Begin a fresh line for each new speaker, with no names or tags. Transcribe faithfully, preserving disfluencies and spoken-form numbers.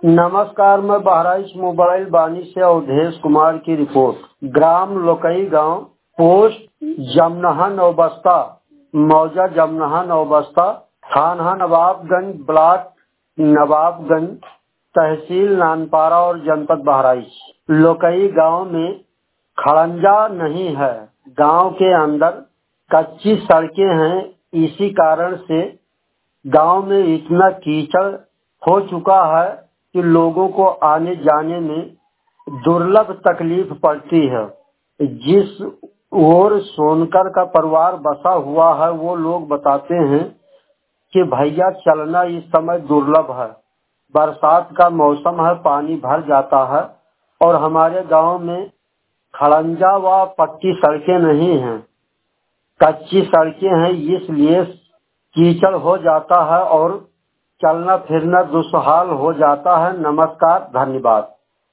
नमस्कार, मैं बहराइच मोबाइल बानी से अवधेश कुमार की रिपोर्ट। ग्राम लोकई गांव, पोस्ट जमनहा नौबस्ता, मौजा जमनहा नौबस्ता, थाना नवाबगंज, ब्लॉक नवाबगंज, तहसील नानपारा और जनपद बहराइच। लोकई गांव में खड़ंजा नहीं है। गांव के अंदर कच्ची सड़कें हैं। इसी कारण से गांव में इतना कीचड़ हो चुका है कि लोगों को आने जाने में दुर्लभ तकलीफ पड़ती है। जिस ओर सोनकर का परिवार बसा हुआ है वो लोग बताते हैं कि भैया चलना इस समय दुर्लभ है। बरसात का मौसम है, पानी भर जाता है और हमारे गांव में खड़ंजा व पक्की सड़कें नहीं हैं, कच्ची सड़कें हैं, इसलिए कीचड़ हो जाता है और चलना फिरना दुस्सहाल हो जाता है। नमस्कार, धन्यवाद।